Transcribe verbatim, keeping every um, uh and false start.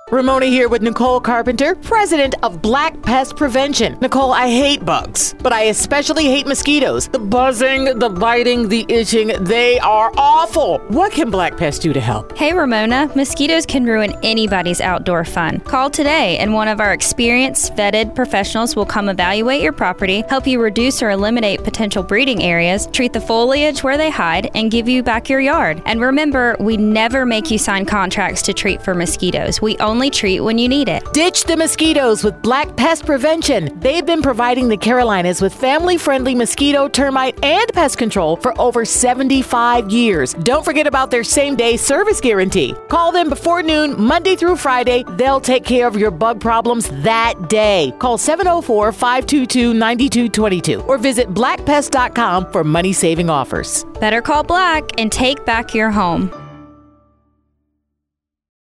Ramona here with Nicole Carpenter, president of Black Pest Prevention. Nicole, I hate bugs, but I especially hate mosquitoes. The buzzing, the biting, the itching, they are awful. What can Black Pest do to help? Hey, Ramona, mosquitoes can ruin anybody's outdoor fun. Call today and one of our experienced, vetted professionals will come evaluate your property, help you reduce or eliminate potential breeding areas, treat the foliage where they hide, and give you back your yard. And remember, we never make you sign contracts to treat for mosquitoes. We only treat when you need it. Ditch the mosquitoes with Black Pest Prevention. They've been providing the Carolinas with family-friendly mosquito, termite, and pest control for over seventy-five years. Don't forget about their same-day service guarantee. Call them before noon, Monday through Friday. They'll take care of your bug problems that day. Call seven oh four, five two two, nine two two two or visit black pest dot com for money-saving offers. Better call Black and take back your home.